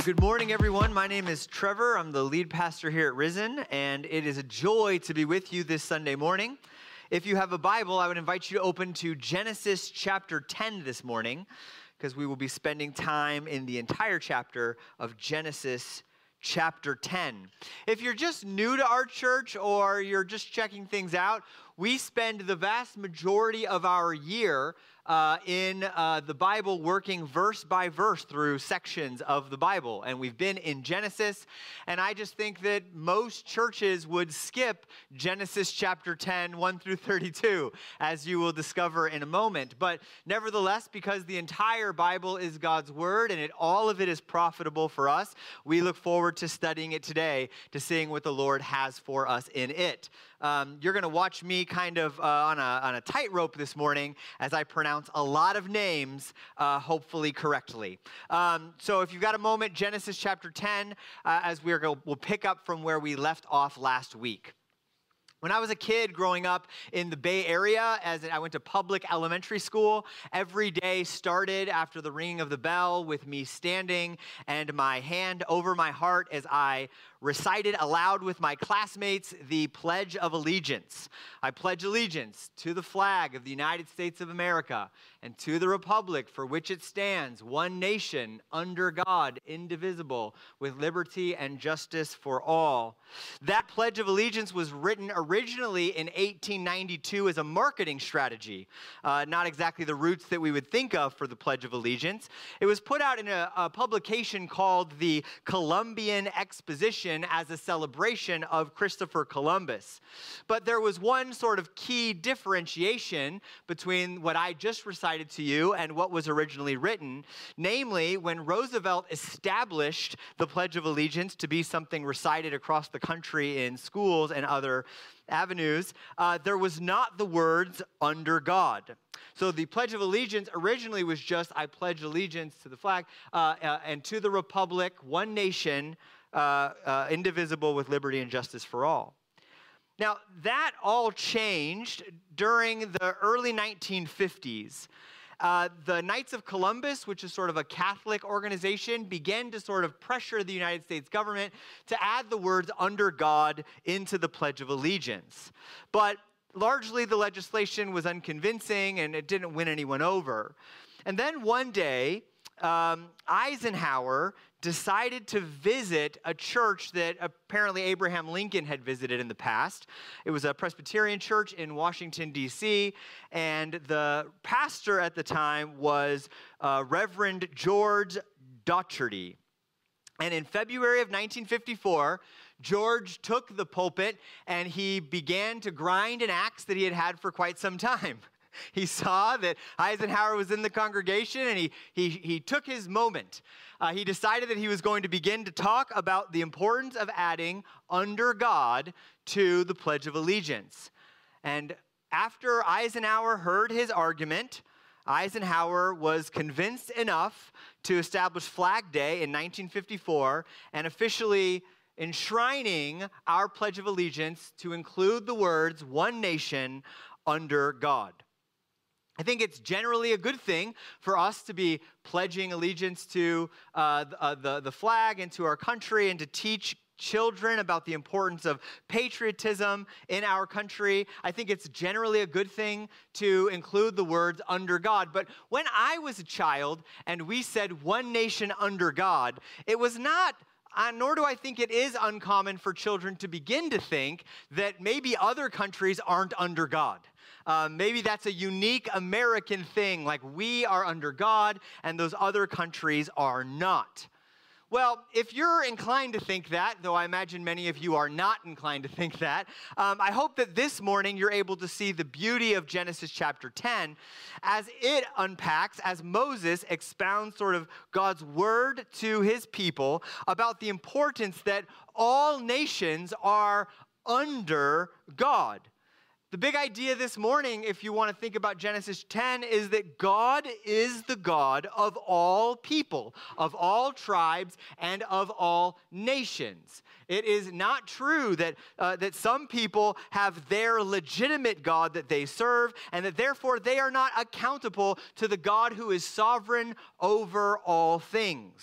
Good morning, everyone. My name is Trevor. I'm the lead pastor here at Risen, and it is a joy to be with you this Sunday morning. If you have a Bible, I would invite you to open to Genesis chapter 10 this morning, because we will be spending time in the entire chapter of Genesis chapter 10. If you're just new to our church or you're just checking things out, we spend the vast majority of our year in the Bible working verse by verse through sections of the Bible. And we've been in Genesis, and I just think that most churches would skip Genesis chapter 10, 1 through 32, as you will discover in a moment. But nevertheless, because the entire Bible is God's Word and all of it is profitable for us, we look forward to studying it today, to seeing what the Lord has for us in it. You're going to watch me kind of on a tightrope this morning as I pronounce a lot of names, hopefully correctly. So if you've got a moment, Genesis chapter 10, as we'll pick up from where we left off last week. When I was a kid growing up in the Bay Area, as I went to public elementary school, every day started after the ringing of the bell with me standing and my hand over my heart as I recited aloud with my classmates the Pledge of Allegiance. I pledge allegiance to the flag of the United States of America and to the republic for which it stands, one nation, under God, indivisible, with liberty and justice for all. That Pledge of Allegiance was written originally in 1892 as a marketing strategy, not exactly the roots that we would think of for the Pledge of Allegiance. It was put out in a publication called the Columbian Exposition as a celebration of Christopher Columbus. But there was one sort of key differentiation between what I just recited to you and what was originally written, namely when Roosevelt established the Pledge of Allegiance to be something recited across the country in schools and other avenues, there was not the words "under God." So the Pledge of Allegiance originally was just, I pledge allegiance to the flag and to the republic, one nation, indivisible with liberty and justice for all. Now, that all changed during the early 1950s. The Knights of Columbus, which is sort of a Catholic organization, began to sort of pressure the United States government to add the words "under God" into the Pledge of Allegiance. But largely the legislation was unconvincing and it didn't win anyone over. And then one day, Eisenhower decided to visit a church that apparently Abraham Lincoln had visited in the past. It was a Presbyterian church in Washington, D.C., and the pastor at the time was Reverend George Dougherty. And in February of 1954, George took the pulpit and he began to grind an axe that he had had for quite some time. He saw that Eisenhower was in the congregation, and he took his moment. He decided that he was going to begin to talk about the importance of adding "under God" to the Pledge of Allegiance. And after Eisenhower heard his argument, Eisenhower was convinced enough to establish Flag Day in 1954 and officially enshrining our Pledge of Allegiance to include the words "one nation, under God." I think it's generally a good thing for us to be pledging allegiance to the flag and to our country and to teach children about the importance of patriotism in our country. I think it's generally a good thing to include the words "under God." But when I was a child and we said "one nation under God," it was not, nor do I think it is uncommon for children to begin to think that maybe other countries aren't under God. Maybe that's a unique American thing, like we are under God and those other countries are not. Well, if you're inclined to think that, though I imagine many of you are not inclined to think that, I hope that this morning you're able to see the beauty of Genesis chapter 10 as it unpacks, as Moses expounds sort of God's word to his people about the importance that all nations are under God. The big idea this morning, if you want to think about Genesis 10, is that God is the God of all people, of all tribes, and of all nations. It is not true that some people have their legitimate God that they serve, and that therefore they are not accountable to the God who is sovereign over all things.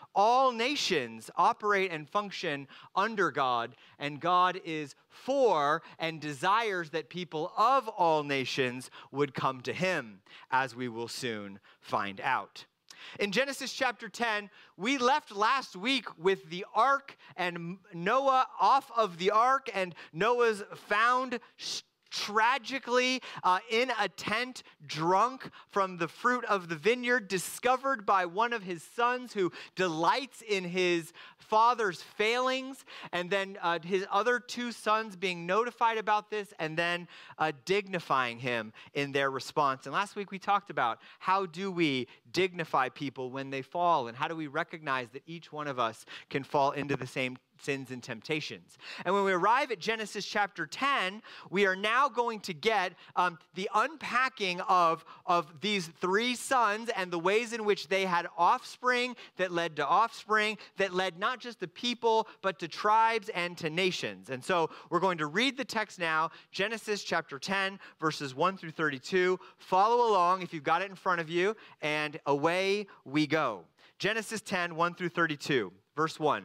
All nations operate and function under God, and God is for and desires that people of all nations would come to him, as we will soon find out. In Genesis chapter 10, we left last week with the ark and Noah off of the ark, and Noah's found tragically in a tent, drunk from the fruit of the vineyard, discovered by one of his sons who delights in his father's failings, and then his other two sons being notified about this and then dignifying him in their response. And last week we talked about how do we dignify people when they fall, and how do we recognize that each one of us can fall into the same sins and temptations. And when we arrive at Genesis chapter 10, we are now going to get the unpacking of these three sons and the ways in which they had offspring that led to offspring that led not just to people, but to tribes and to nations. And so we're going to read the text now, Genesis chapter 10, verses 1 through 32. Follow along if you've got it in front of you, and away we go. Genesis 10, 1 through 32, verse 1.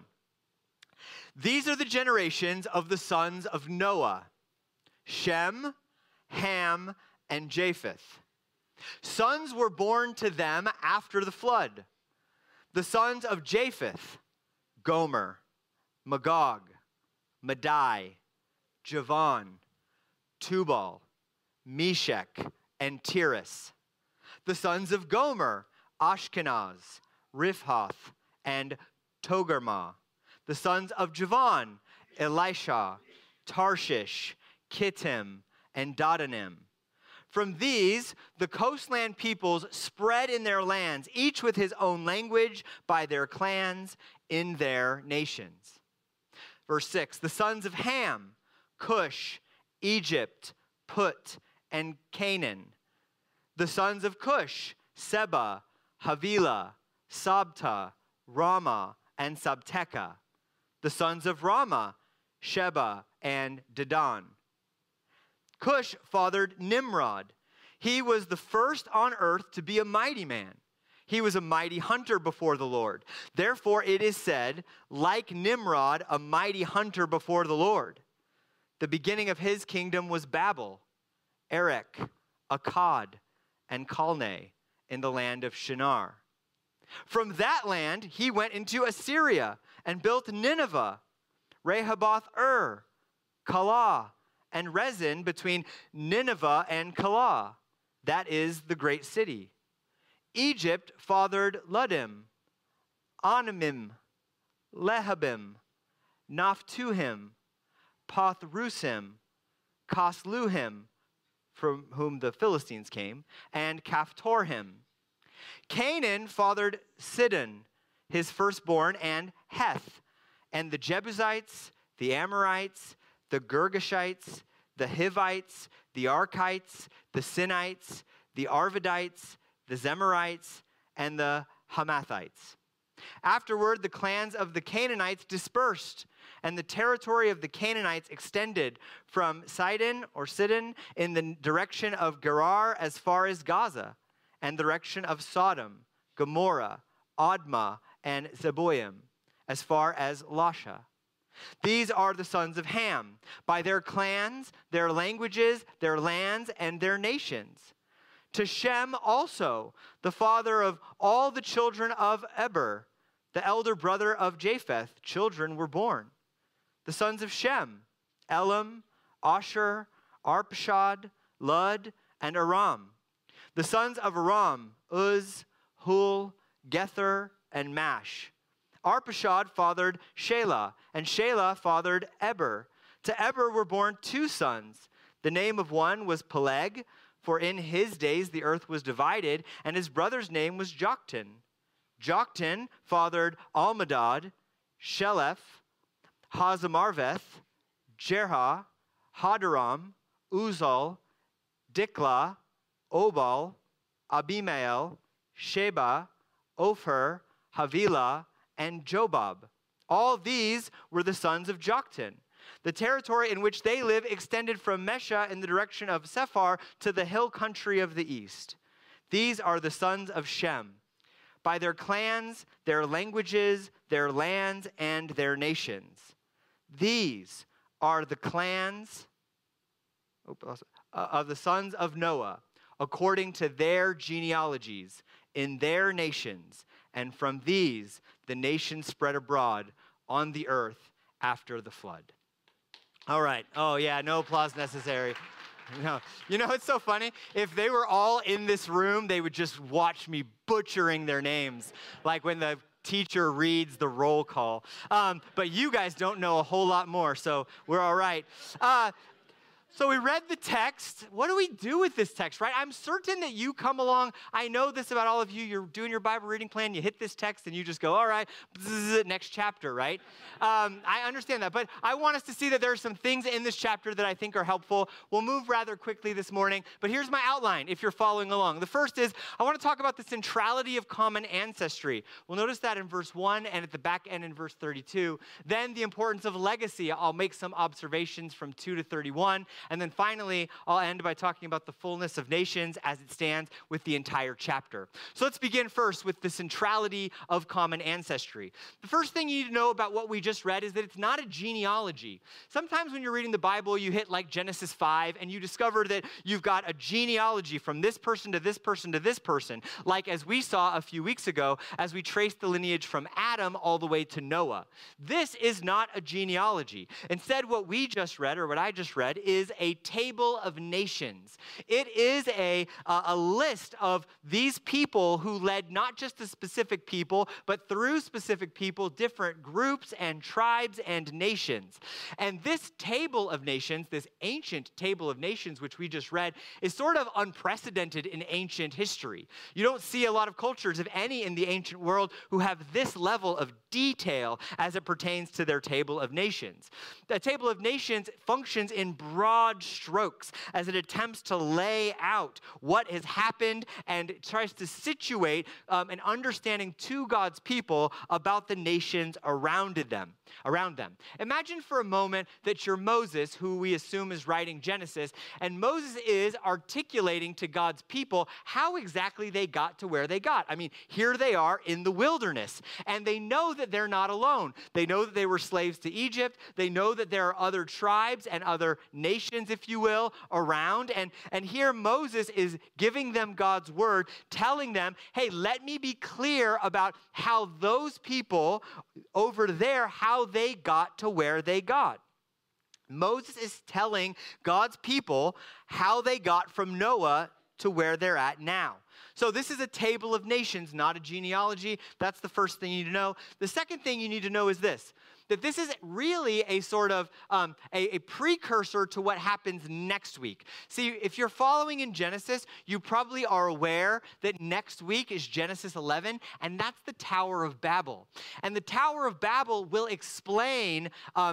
These are the generations of the sons of Noah: Shem, Ham, and Japheth. Sons were born to them after the flood. The sons of Japheth: Gomer, Magog, Madai, Javan, Tubal, Meshech, and Tiras. The sons of Gomer: Ashkenaz, Riphath, and Togarmah. The sons of Javan: Elisha, Tarshish, Kittim, and Dodanim. From these, the coastland peoples spread in their lands, each with his own language, by their clans in their nations. Verse 6, the sons of Ham: Cush, Egypt, Put, and Canaan. The sons of Cush: Seba, Havilah, Sabta, Ramah, and Sabteka. The sons of Ramah: Sheba and Dedan. Cush fathered Nimrod. He was the first on earth to be a mighty man. He was a mighty hunter before the Lord. Therefore it is said, like Nimrod, a mighty hunter before the Lord. The beginning of his kingdom was Babel, Erech, Akkad, and Calneh in the land of Shinar. From that land he went into Assyria and built Nineveh, Rehoboth-ur, Calah, and Rezin between Nineveh and Calah. That is the great city. Egypt fathered Ludim, Anamim, Lehabim, Naphtuhim, Pathrusim, Casluhim, from whom the Philistines came, and Caphtorhim. Canaan fathered Sidon, his firstborn, and Heth, and the Jebusites, the Amorites, the Girgashites, the Hivites, the Arkites, the Sinites, the Arvadites, the Zemarites, and the Hamathites. Afterward, the clans of the Canaanites dispersed, and the territory of the Canaanites extended from Sidon in the direction of Gerar as far as Gaza, and the direction of Sodom, Gomorrah, Admah, and Zeboim, as far as Lasha. These are the sons of Ham, by their clans, their languages, their lands, and their nations. To Shem also, the father of all the children of Eber, the elder brother of Japheth, children were born. The sons of Shem: Elam, Asher, Arpachshad, Lud, and Aram. The sons of Aram: Uz, Hul, Gether, and Mash. Arpachshad fathered Shelah, and Shelah fathered Eber. To Eber were born two sons. The name of one was Peleg, for in his days the earth was divided, and his brother's name was Joktan. Joktan fathered Almadad, Sheleph, Hazamarveth, Jerah, Hadaram, Uzal, Diklah, Obal, Abimael, Sheba, Ophir, Havilah, and Jobab. All these were the sons of Joktan. The territory in which they live extended from Mesha in the direction of Sephar to the hill country of the east. These are the sons of Shem: by their clans, their languages, their lands, and their nations. These are the clans of the sons of Noah, according to their genealogies, in their nations. And from these, the nations spread abroad on the earth after the flood. All right. Oh, yeah, no applause necessary. No. You know, it's so funny. If they were all in this room, they would just watch me butchering their names, like when the teacher reads the roll call. But you guys don't know a whole lot more, so we're all right. So we read the text. What do we do with this text, right? I'm certain that you come along. I know this about all of you. You're doing your Bible reading plan. You hit this text and you just go, all right, next chapter, right? I understand that. But I want us to see that there are some things in this chapter that I think are helpful. We'll move rather quickly this morning. But here's my outline if you're following along. The first is I want to talk about the centrality of common ancestry. We'll notice that in verse 1 and at the back end in verse 32. Then the importance of legacy. I'll make some observations from 2 to 31. And then finally, I'll end by talking about the fullness of nations as it stands with the entire chapter. So let's begin first with the centrality of common ancestry. The first thing you need to know about what we just read is that it's not a genealogy. Sometimes when you're reading the Bible, you hit like Genesis 5 and you discover that you've got a genealogy from this person to this person to this person, like as we saw a few weeks ago as we traced the lineage from Adam all the way to Noah. This is not a genealogy. Instead, what we just read, or what I just read, is a table of nations. It is a list of these people who led not just a specific people, but through specific people, different groups and tribes and nations. And this table of nations, this ancient table of nations, which we just read, is sort of unprecedented in ancient history. You don't see a lot of cultures, if any, in the ancient world who have this level of detail as it pertains to their table of nations. The table of nations functions in broad strokes as it attempts to lay out what has happened and tries to situate an understanding to God's people about the nations around them. Imagine for a moment that you're Moses, who we assume is writing Genesis, and Moses is articulating to God's people how exactly they got to where they got. I mean, here they are in the wilderness, and they know that they're not alone. They know that they were slaves to Egypt. They know that there are other tribes and other nations, if you will, around. And here Moses is giving them God's word, telling them, hey, let me be clear about how those people over there, how they got to where they got. Moses is telling God's people how they got from Noah to where they're at now. So this is a table of nations, not a genealogy. That's the first thing you need to know. The second thing you need to know is this, that this is really a sort of a precursor to what happens next week. See, if you're following in Genesis, you probably are aware that next week is Genesis 11, and that's the Tower of Babel. And the Tower of Babel will explain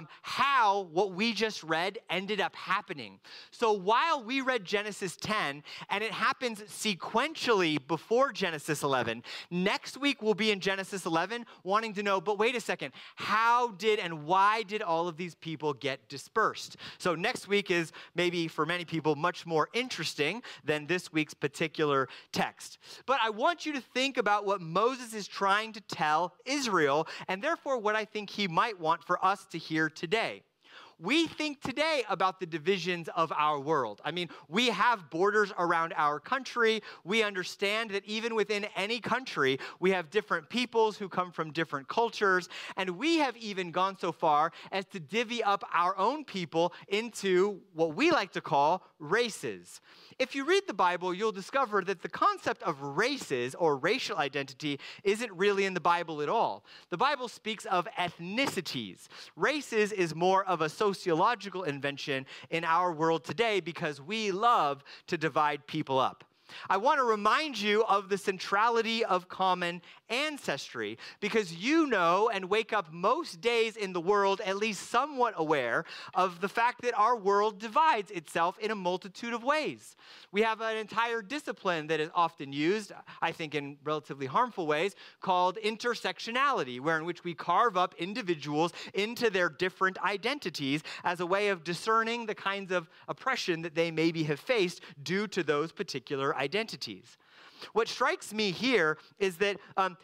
how what we just read ended up happening. So while we read Genesis 10, and it happens sequentially before Genesis 11, next week we'll be in Genesis 11 wanting to know, but wait a second, how did and why did all of these people get dispersed? So next week is maybe for many people much more interesting than this week's particular text. But I want you to think about what Moses is trying to tell Israel, and therefore what I think he might want for us to hear today. We think today about the divisions of our world. I mean, we have borders around our country. We understand that even within any country, we have different peoples who come from different cultures. And we have even gone so far as to divvy up our own people into what we like to call races. If you read the Bible, you'll discover that the concept of races or racial identity isn't really in the Bible at all. The Bible speaks of ethnicities. Races is more of a sociological invention in our world today because we love to divide people up. I want to remind you of the centrality of common ancestry because you know and wake up most days in the world at least somewhat aware of the fact that our world divides itself in a multitude of ways. We have an entire discipline that is often used, I think in relatively harmful ways, called intersectionality, in which we carve up individuals into their different identities as a way of discerning the kinds of oppression that they maybe have faced due to those particular identities. What strikes me here is that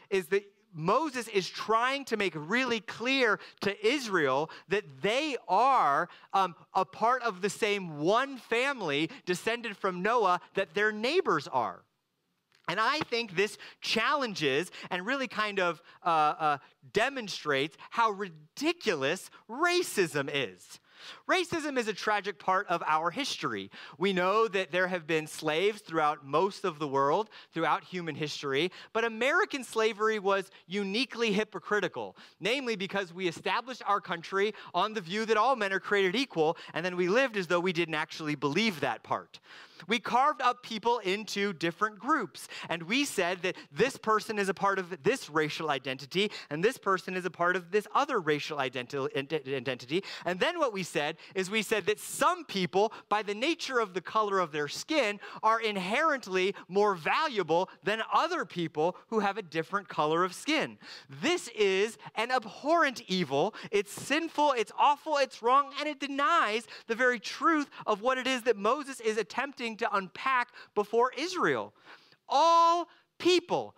Moses is trying to make really clear to Israel that they are a part of the same one family descended from Noah that their neighbors are. And I think this challenges and really kind of demonstrates how ridiculous racism is. Racism is a tragic part of our history. We know that there have been slaves throughout most of the world, throughout human history, but American slavery was uniquely hypocritical, namely because we established our country on the view that all men are created equal, and then we lived as though we didn't actually believe that part. We carved up people into different groups, and we said that this person is a part of this racial identity, and this person is a part of this other racial identity. And then what we said is we said that some people, by the nature of the color of their skin, are inherently more valuable than other people who have a different color of skin. This is an abhorrent evil. It's sinful, it's awful, it's wrong, and it denies the very truth of what it is that Moses is attempting to unpack before Israel. All people,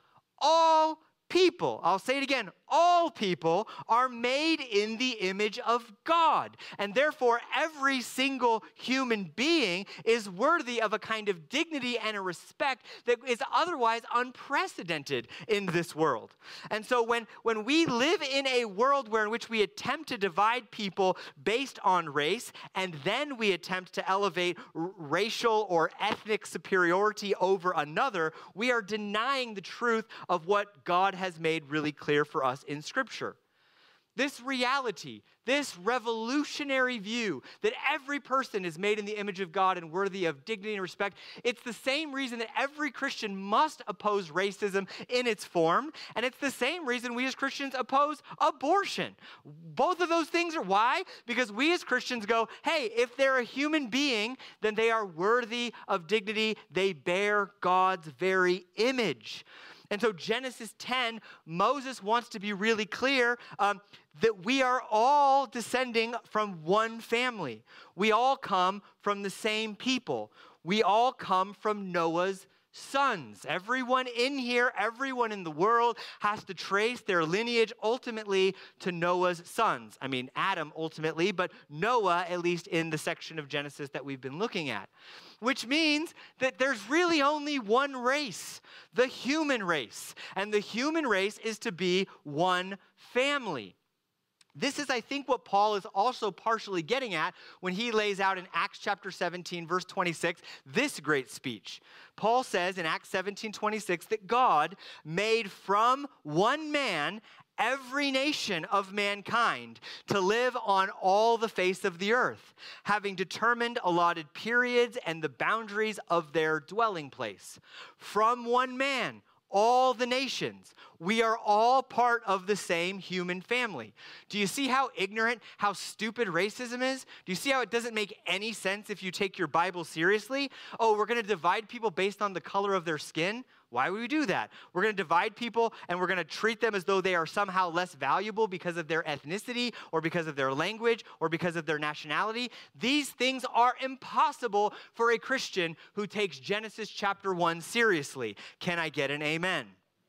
I'll say it again, all people are made in the image of God. And therefore, every single human being is worthy of a kind of dignity and a respect that is otherwise unprecedented in this world. And so when we live in a world in which we attempt to divide people based on race, and then we attempt to elevate racial or ethnic superiority over another, we are denying the truth of what God has made really clear for us in Scripture. This reality, this revolutionary view that every person is made in the image of God and worthy of dignity and respect, it's the same reason that every Christian must oppose racism in its form, and it's the same reason we as Christians oppose abortion. Both of those things are why? Because we as Christians go, hey, if they're a human being, then they are worthy of dignity. They bear God's very image. And so Genesis 10, Moses wants to be really clear that we are all descending from one family. We all come from the same people. We all come from Noah's sons. Everyone in here, everyone in the world has to trace their lineage ultimately to Noah's sons. I mean, Adam ultimately, but Noah, at least in the section of Genesis that we've been looking at. Which means that there's really only one race, the human race. And the human race is to be one family. This is, I think, what Paul is also partially getting at when he lays out in Acts chapter 17, verse 26, this great speech. Paul says in Acts 17:26 that God made from one man every nation of mankind to live on all the face of the earth, having determined allotted periods and the boundaries of their dwelling place. From one man, all the nations. We are all part of the same human family. Do you see how ignorant, how stupid racism is? Do you see how it doesn't make any sense if you take your Bible seriously? Oh, we're going to divide people based on the color of their skin? Why would we do that? We're going to divide people and we're going to treat them as though they are somehow less valuable because of their ethnicity or because of their language or because of their nationality. These things are impossible for a Christian who takes Genesis chapter 1 seriously. Can I get an amen?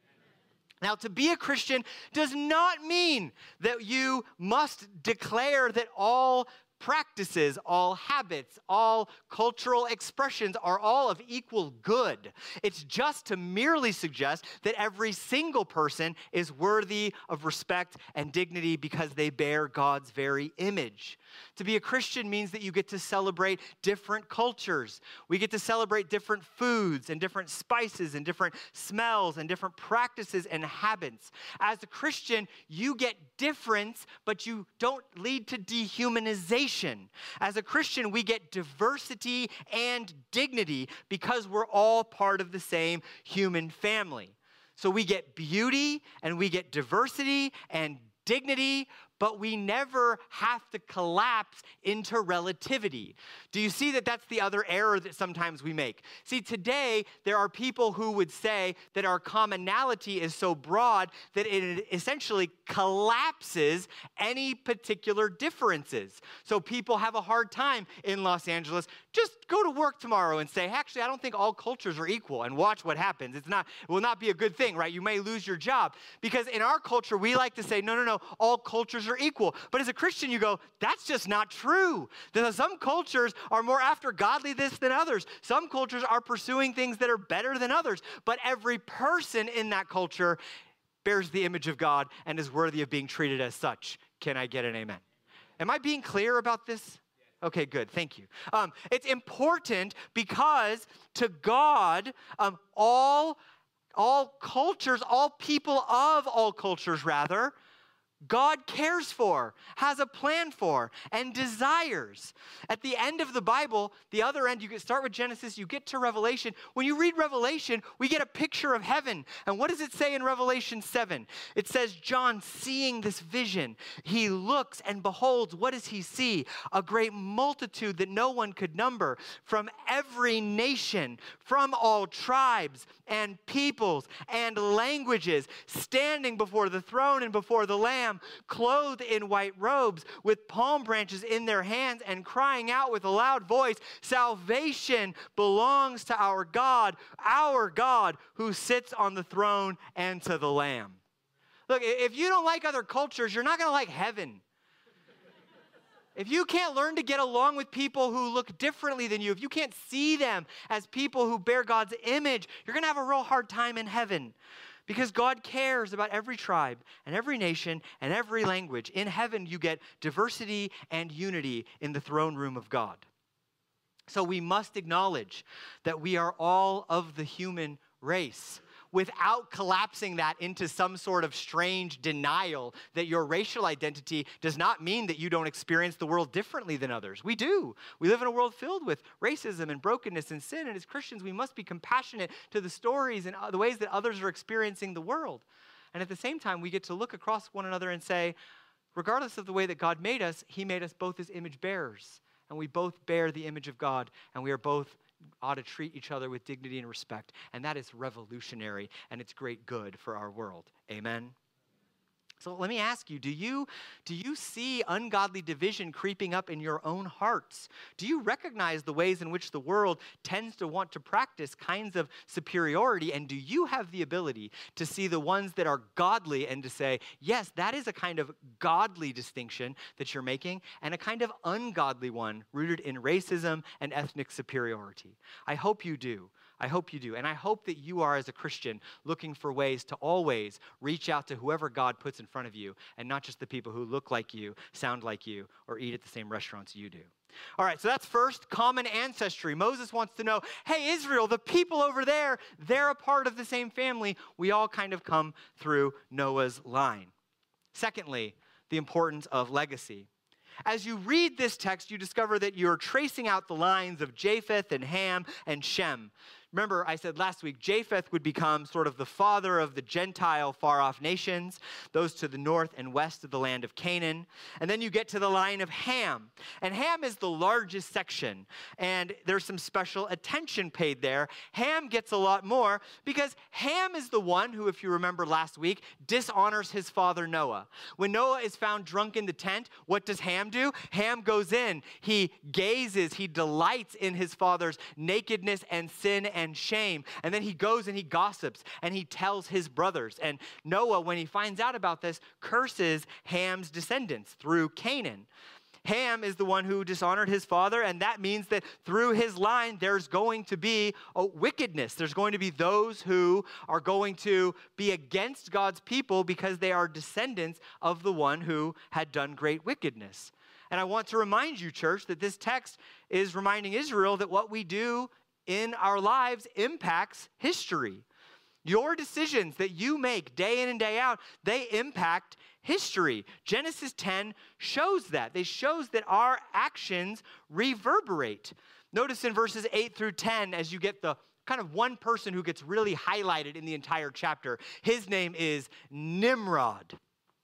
Now, to be a Christian does not mean that you must declare that all practices, all habits, all cultural expressions are all of equal good. It's just to merely suggest that every single person is worthy of respect and dignity because they bear God's very image. To be a Christian means that you get to celebrate different cultures. We get to celebrate different foods and different spices and different smells and different practices and habits. As a Christian, you get difference, but you don't lead to dehumanization. As a Christian, we get diversity and dignity because we're all part of the same human family. So we get beauty and we get diversity and dignity, but we never have to collapse into relativity. Do you see that that's the other error that sometimes we make? See, today, there are people who would say that our commonality is so broad that it essentially collapses any particular differences. So people have a hard time in Los Angeles. Just go to work tomorrow and say, actually, I don't think all cultures are equal, and watch what happens. It will not be a good thing, right? You may lose your job. Because in our culture, we like to say, no, all cultures are equal. But as a Christian, you go, that's just not true. Some cultures are more after godliness than others. Some cultures are pursuing things that are better than others. But every person in that culture bears the image of God and is worthy of being treated as such. Can I get an amen? Am I being clear about this? Okay, good. Thank you. It's important because to God, all cultures, all people of all cultures, rather, God cares for, has a plan for, and desires. At the end of the Bible, the other end, you start with Genesis, you get to Revelation. When you read Revelation, we get a picture of heaven. And what does it say in Revelation 7? It says, John, seeing this vision, he looks and beholds, what does he see? A great multitude that no one could number, from every nation, from all tribes and peoples and languages, standing before the throne and before the Lamb, clothed in white robes, with palm branches in their hands, and crying out with a loud voice, salvation belongs to our God who sits on the throne and to the Lamb. Look, if you don't like other cultures, you're not going to like heaven. If you can't learn to get along with people who look differently than you, if you can't see them as people who bear God's image, you're going to have a real hard time in heaven. Because God cares about every tribe and every nation and every language. In heaven, you get diversity and unity in the throne room of God. So we must acknowledge that we are all of the human race, without collapsing that into some sort of strange denial that your racial identity does not mean that you don't experience the world differently than others. We do. We live in a world filled with racism and brokenness and sin, and as Christians, we must be compassionate to the stories and the ways that others are experiencing the world. And at the same time, we get to look across one another and say, regardless of the way that God made us, he made us both as image bearers, and we both bear the image of God, and we are both ought to treat each other with dignity and respect. And that is revolutionary, and it's great good for our world. Amen? So let me ask you, do you see ungodly division creeping up in your own hearts? Do you recognize the ways in which the world tends to want to practice kinds of superiority? And do you have the ability to see the ones that are godly and to say, yes, that is a kind of godly distinction that you're making, and a kind of ungodly one rooted in racism and ethnic superiority? I hope you do. I hope you do. And I hope that you are, as a Christian, looking for ways to always reach out to whoever God puts in front of you, and not just the people who look like you, sound like you, or eat at the same restaurants you do. All right, so that's first, common ancestry. Moses wants to know, hey, Israel, the people over there, they're a part of the same family. We all kind of come through Noah's line. Secondly, the importance of legacy. As you read this text, you discover that you're tracing out the lines of Japheth and Ham and Shem. Remember, I said last week, Japheth would become sort of the father of the Gentile far-off nations, those to the north and west of the land of Canaan. And then you get to the line of Ham. And Ham is the largest section, and there's some special attention paid there. Ham gets a lot more because Ham is the one who, if you remember last week, dishonors his father Noah. When Noah is found drunk in the tent, what does Ham do? Ham goes in. He gazes, he delights in his father's nakedness and sin and shame. And then he goes and he gossips and he tells his brothers. And Noah, when he finds out about this, curses Ham's descendants through Canaan. Ham is the one who dishonored his father, and that means that through his line, there's going to be a wickedness. There's going to be those who are going to be against God's people because they are descendants of the one who had done great wickedness. And I want to remind you, church, that this text is reminding Israel that what we do in our lives impacts history. Your decisions that you make day in and day out, they impact history. Genesis 10 shows that. It shows that our actions reverberate. Notice in verses 8 through 10, as you get the kind of one person who gets really highlighted in the entire chapter. His name is Nimrod.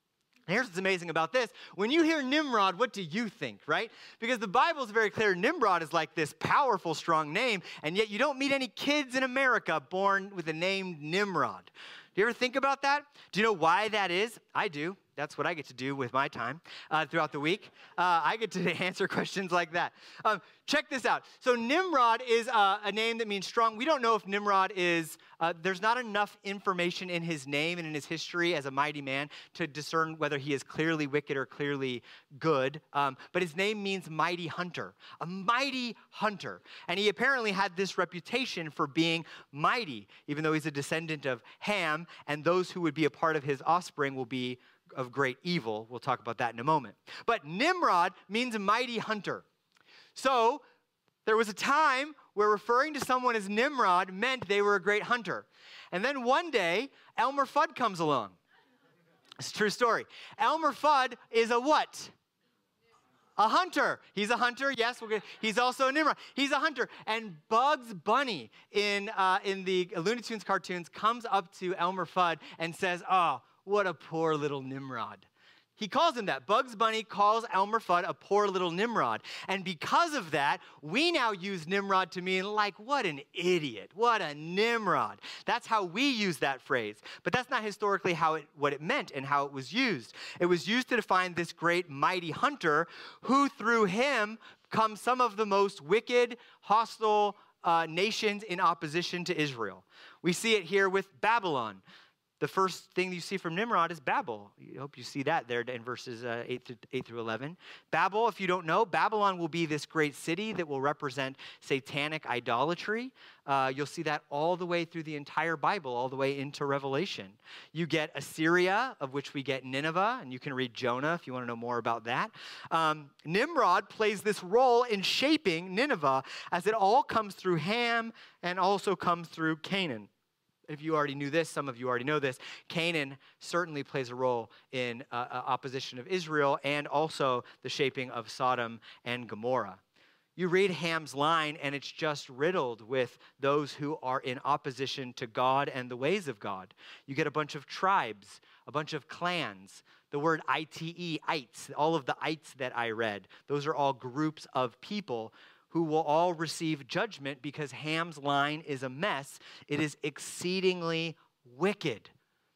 Here's what's amazing about this. When you hear Nimrod, what do you think, right? Because the Bible is very clear. Nimrod is like this powerful, strong name, and yet you don't meet any kids in America born with the name Nimrod. Do you ever think about that? Do you know why that is? I do. That's what I get to do with my time throughout the week. I get to answer questions like that. Check this out. So Nimrod is a name that means strong. We don't know if Nimrod is, there's not enough information in his name and in his history as a mighty man to discern whether he is clearly wicked or clearly good. But his name means mighty hunter, a mighty hunter. And he apparently had this reputation for being mighty, even though he's a descendant of Ham, and those who would be a part of his offspring will be of great evil. We'll talk about that in a moment. But Nimrod means a mighty hunter. So there was a time where referring to someone as Nimrod meant they were a great hunter. And then one day, Elmer Fudd comes along. It's a true story. Elmer Fudd is a what? A hunter. He's a hunter, yes. He's also a Nimrod. He's a hunter. And Bugs Bunny in the Looney Tunes cartoons comes up to Elmer Fudd and says, "Oh, what a poor little Nimrod." He calls him that. Bugs Bunny calls Elmer Fudd a poor little Nimrod. And because of that, we now use Nimrod to mean like, what an idiot, what a Nimrod. That's how we use that phrase. But that's not historically what it meant and how it was used. It was used to define this great mighty hunter who through him come some of the most wicked, hostile nations in opposition to Israel. We see it here with Babylon. The first thing you see from Nimrod is Babel. I hope you see that there in verses 8 through 11. Babel, if you don't know, Babylon will be this great city that will represent satanic idolatry. You'll see that all the way through the entire Bible, all the way into Revelation. You get Assyria, of which we get Nineveh, and you can read Jonah if you want to know more about that. Nimrod plays this role in shaping Nineveh as it all comes through Ham and also comes through Canaan. If you already knew this, some of you already know this, Canaan certainly plays a role in opposition of Israel and also the shaping of Sodom and Gomorrah. You read Ham's line, and it's just riddled with those who are in opposition to God and the ways of God. You get a bunch of tribes, a bunch of clans. The word ite, ites, all of the ites that I read, those are all groups of people who will all receive judgment because Ham's line is a mess. It is exceedingly wicked.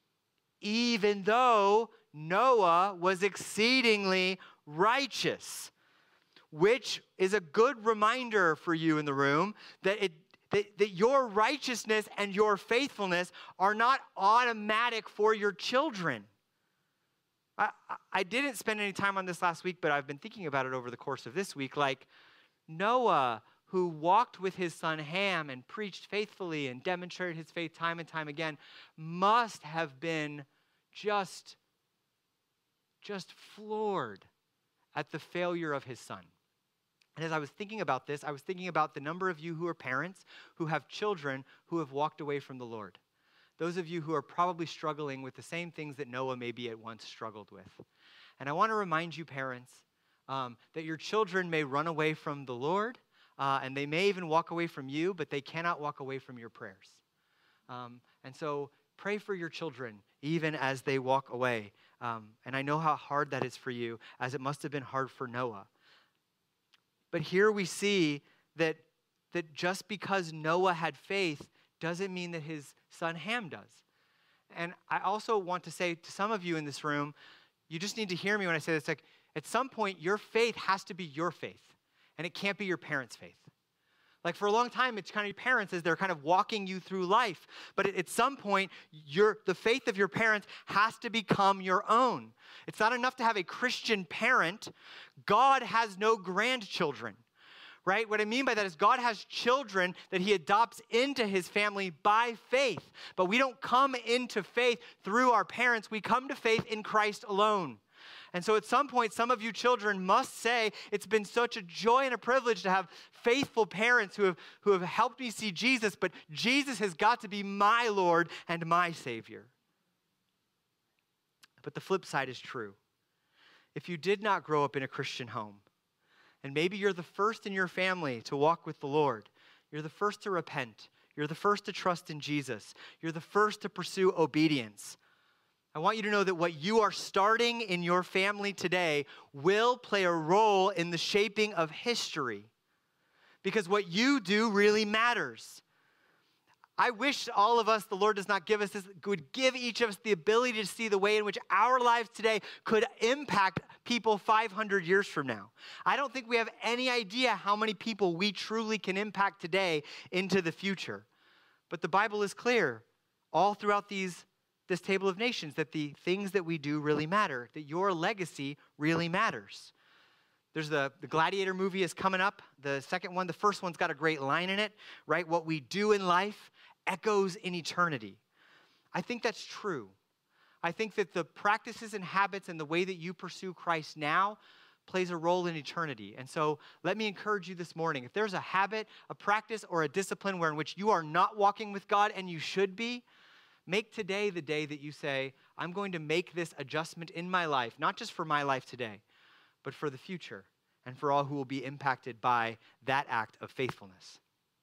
Even though Noah was exceedingly righteous, which is a good reminder for you in the room that your righteousness and your faithfulness are not automatic for your children. I didn't spend any time on this last week, but I've been thinking about it over the course of this week. Like, Noah, who walked with his son Ham and preached faithfully and demonstrated his faith time and time again, must have been just floored at the failure of his son. And as I was thinking about this, I was thinking about the number of you who are parents who have children who have walked away from the Lord. Those of you who are probably struggling with the same things that Noah maybe at once struggled with. And I want to remind you, parents, that your children may run away from the Lord, and they may even walk away from you, but they cannot walk away from your prayers. And so pray for your children, even as they walk away. And I know how hard that is for you, as it must have been hard for Noah. But here we see that just because Noah had faith doesn't mean that his son Ham does. And I also want to say to some of you in this room, you just need to hear me when I say this. Like, at some point, your faith has to be your faith, and it can't be your parents' faith. Like, for a long time, it's kind of your parents as they're kind of walking you through life. But at some point, the faith of your parents has to become your own. It's not enough to have a Christian parent. God has no grandchildren, right? What I mean by that is God has children that he adopts into his family by faith. But we don't come into faith through our parents. We come to faith in Christ alone. And so at some point, some of you children must say, it's been such a joy and a privilege to have faithful parents who have helped me see Jesus, but Jesus has got to be my Lord and my Savior. But the flip side is true. If you did not grow up in a Christian home, and maybe you're the first in your family to walk with the Lord, you're the first to repent, you're the first to trust in Jesus, you're the first to pursue obedience, I want you to know that what you are starting in your family today will play a role in the shaping of history, because what you do really matters. I wish all of us, the Lord does not give us this, would give each of us the ability to see the way in which our lives today could impact people 500 years from now. I don't think we have any idea how many people we truly can impact today into the future. But the Bible is clear all throughout this table of nations that the things that we do really matter, that your legacy really matters. There's the Gladiator movie is coming up, the second one. The first one's got a great line in it, right? What we do in life echoes in eternity. I think that's true. I think that the practices and habits and the way that you pursue Christ now plays a role in eternity. And so let me encourage you this morning. If there's a habit, a practice, or a discipline in which you are not walking with God and you should be, make today the day that you say, I'm going to make this adjustment in my life, not just for my life today, but for the future and for all who will be impacted by that act of faithfulness.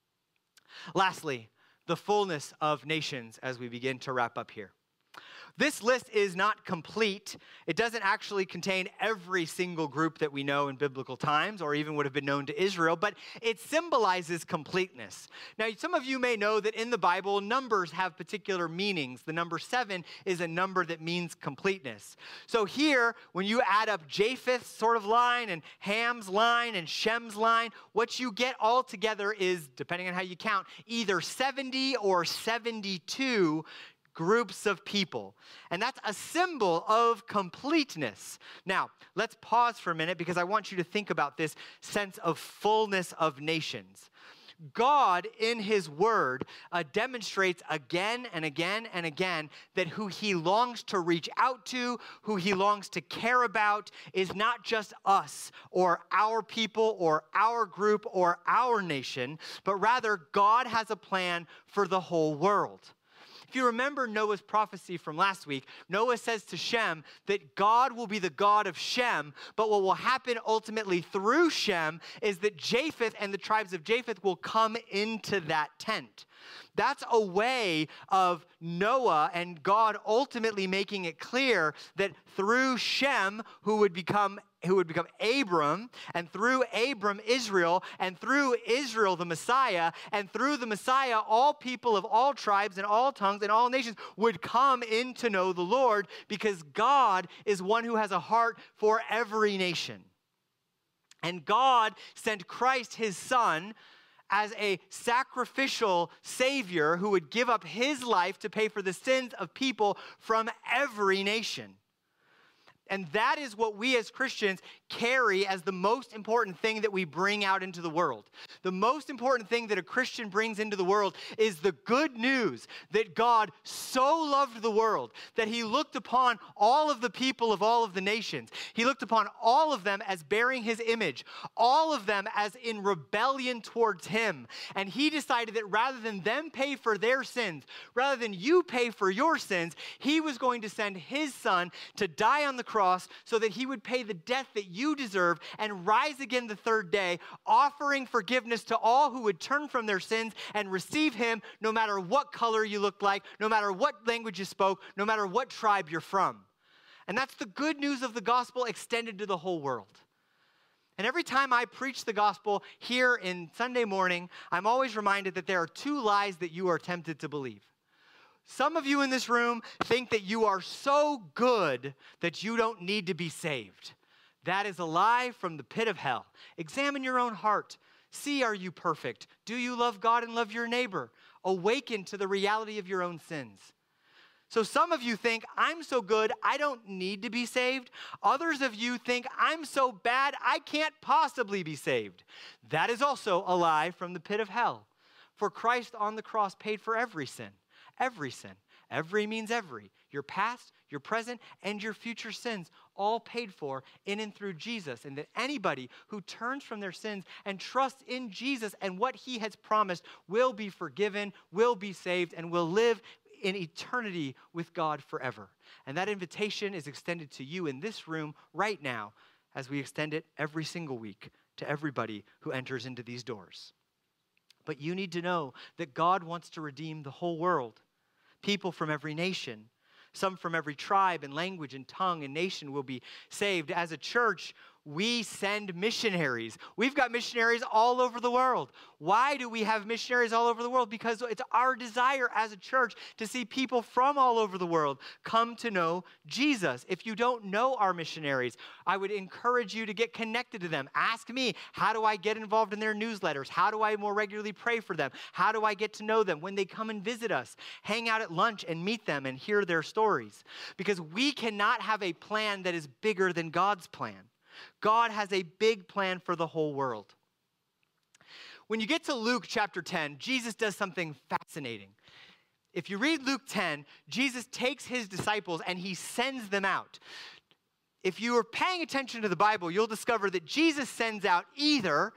Lastly, the fullness of nations as we begin to wrap up here. This list is not complete. It doesn't actually contain every single group that we know in biblical times or even would have been known to Israel, but it symbolizes completeness. Now, some of you may know that in the Bible, numbers have particular meanings. The number 7 is a number that means completeness. So here, when you add up Japheth's sort of line and Ham's line and Shem's line, what you get all together is, depending on how you count, either 70 or 72 groups of people. And that's a symbol of completeness. Now, let's pause for a minute because I want you to think about this sense of fullness of nations. God, in his word, demonstrates again and again and again that who he longs to reach out to, who he longs to care about, is not just us or our people or our group or our nation, but rather God has a plan for the whole world. If you remember Noah's prophecy from last week, Noah says to Shem that God will be the God of Shem, but what will happen ultimately through Shem is that Japheth and the tribes of Japheth will come into that tent. That's a way of Noah and God ultimately making it clear that through Shem, who would become Abram, and through Abram, Israel, and through Israel, the Messiah, and through the Messiah, all people of all tribes and all tongues and all nations would come in to know the Lord, because God is one who has a heart for every nation. And God sent Christ, his son, as a sacrificial Savior who would give up his life to pay for the sins of people from every nation. And that is what we as Christians carry as the most important thing that we bring out into the world. The most important thing that a Christian brings into the world is the good news that God so loved the world that he looked upon all of the people of all of the nations. He looked upon all of them as bearing his image, all of them as in rebellion towards him. And he decided that rather than them pay for their sins, rather than you pay for your sins, he was going to send his son to die on the cross so that he would pay the death that you deserve and rise again the third day, offering forgiveness to all who would turn from their sins and receive him no matter what color you looked like, no matter what language you spoke, no matter what tribe you're from. And that's the good news of the gospel extended to the whole world. And every time I preach the gospel here in Sunday morning, I'm always reminded that there are two lies that you are tempted to believe. Some of you in this room think that you are so good that you don't need to be saved. That is a lie from the pit of hell. Examine your own heart. See, are you perfect? Do you love God and love your neighbor? Awaken to the reality of your own sins. So some of you think, I'm so good, I don't need to be saved. Others of you think, I'm so bad, I can't possibly be saved. That is also a lie from the pit of hell. For Christ on the cross paid for every sin. Every sin. Every means every. Your past, your present, and your future sins, all paid for in and through Jesus. And that anybody who turns from their sins and trusts in Jesus and what he has promised will be forgiven, will be saved, and will live in eternity with God forever. And that invitation is extended to you in this room right now, as we extend it every single week to everybody who enters into these doors. But you need to know that God wants to redeem the whole world. People from every nation, Some from every tribe and language and tongue and nation will be saved. As a church, we send missionaries. We've got missionaries all over the world. Why do we have missionaries all over the world? Because it's our desire as a church to see people from all over the world come to know Jesus. If you don't know our missionaries, I would encourage you to get connected to them. Ask me, how do I get involved in their newsletters? How do I more regularly pray for them? How do I get to know them? When they come and visit us, hang out at lunch and meet them and hear their stories. Because we cannot have a plan that is bigger than God's plan. God has a big plan for the whole world. When you get to Luke chapter 10, Jesus does something fascinating. If you read Luke 10, Jesus takes his disciples and he sends them out. If you are paying attention to the Bible, you'll discover that Jesus sends out either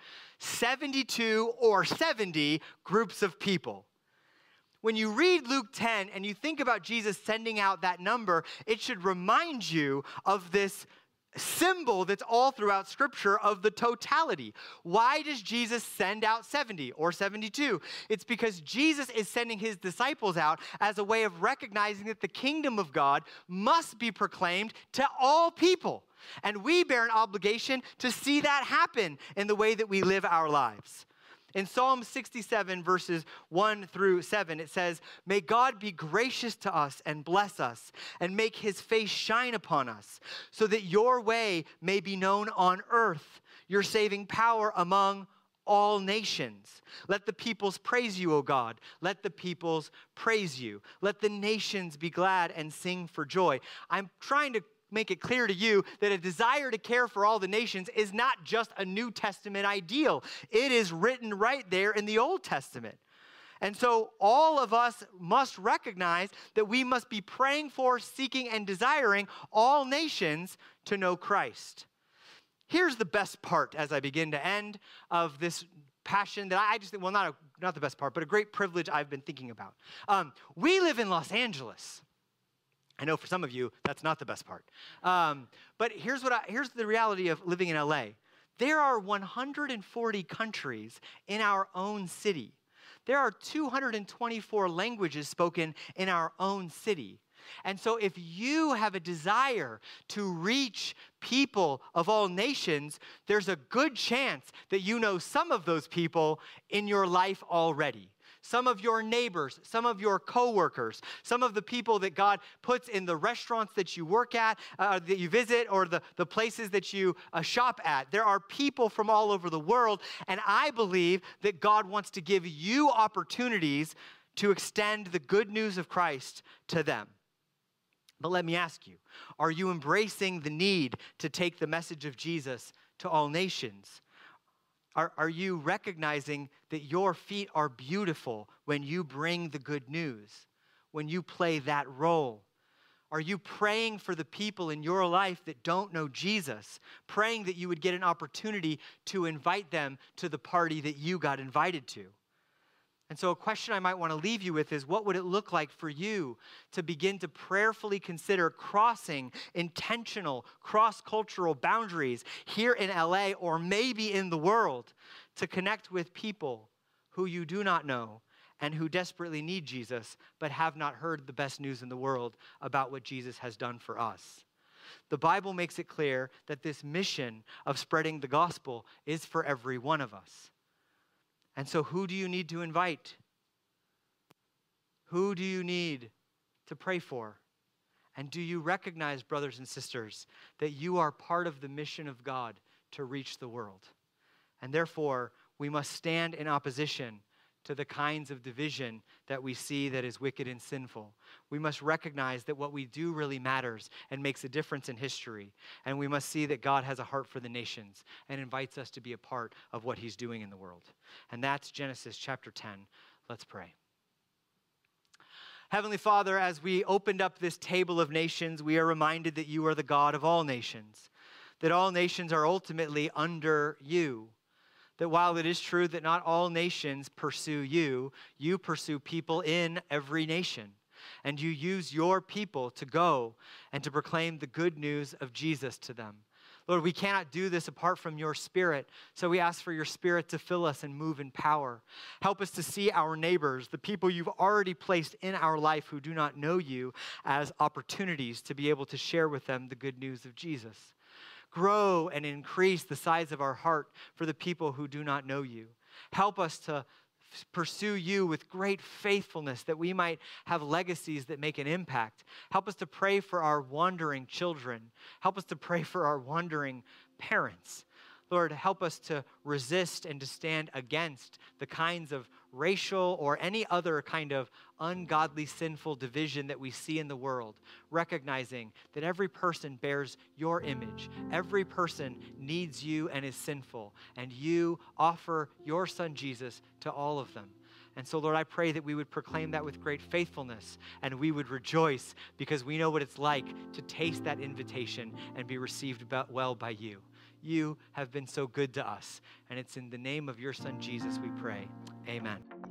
72 or 70 groups of people. When you read Luke 10 and you think about Jesus sending out that number, it should remind you of this symbol that's all throughout Scripture of the totality. Why does Jesus send out 70 or 72? It's because Jesus is sending his disciples out as a way of recognizing that the kingdom of God must be proclaimed to all people. And we bear an obligation to see that happen in the way that we live our lives. In Psalm 67, verses 1 through 7, it says, "May God be gracious to us and bless us, and make his face shine upon us, so that your way may be known on earth, your saving power among all nations. Let the peoples praise you, O God. Let the peoples praise you. Let the nations be glad and sing for joy." I'm trying to make it clear to you that a desire to care for all the nations is not just a New Testament ideal. It is written right there in the Old Testament. And so all of us must recognize that we must be praying for, seeking, and desiring all nations to know Christ. Here's the best part as I begin to end of this passion that I just think, well, not the best part, but a great privilege I've been thinking about. We live in Los Angeles. I know for some of you, that's not the best part. But here's the reality of living in LA. There are 140 countries in our own city. There are 224 languages spoken in our own city. And so if you have a desire to reach people of all nations, there's a good chance that you know some of those people in your life already. Some of your neighbors, some of your coworkers, some of the people that God puts in the restaurants that you work at, that you visit, or the places that you shop at. There are people from all over the world, and I believe that God wants to give you opportunities to extend the good news of Christ to them. But let me ask you, are you embracing the need to take the message of Jesus to all nations? Are you recognizing that your feet are beautiful when you bring the good news, when you play that role? Are you praying for the people in your life that don't know Jesus, praying that you would get an opportunity to invite them to the party that you got invited to? And so a question I might want to leave you with is, what would it look like for you to begin to prayerfully consider crossing intentional, cross-cultural boundaries here in LA or maybe in the world to connect with people who you do not know and who desperately need Jesus but have not heard the best news in the world about what Jesus has done for us? The Bible makes it clear that this mission of spreading the gospel is for every one of us. And so who do you need to invite? Who do you need to pray for? And do you recognize, brothers and sisters, that you are part of the mission of God to reach the world? And therefore, we must stand in opposition to the kinds of division that we see that is wicked and sinful. We must recognize that what we do really matters and makes a difference in history. And we must see that God has a heart for the nations and invites us to be a part of what he's doing in the world. And that's Genesis chapter 10. Let's pray. Heavenly Father, as we opened up this table of nations, we are reminded that you are the God of all nations, that all nations are ultimately under you. That while it is true that not all nations pursue you, you pursue people in every nation. And you use your people to go and to proclaim the good news of Jesus to them. Lord, we cannot do this apart from your Spirit, so we ask for your Spirit to fill us and move in power. Help us to see our neighbors, the people you've already placed in our life who do not know you, as opportunities to be able to share with them the good news of Jesus. Grow and increase the size of our heart for the people who do not know you. Help us to pursue you with great faithfulness, that we might have legacies that make an impact. Help us to pray for our wandering children. Help us to pray for our wandering parents. Lord, help us to resist and to stand against the kinds of racial or any other kind of ungodly, sinful division that we see in the world, recognizing that every person bears your image. Every person needs you and is sinful, and you offer your Son Jesus to all of them. And so, Lord, I pray that we would proclaim that with great faithfulness, and we would rejoice because we know what it's like to taste that invitation and be received well by you. You have been so good to us, and it's in the name of your Son, Jesus, we pray. Amen.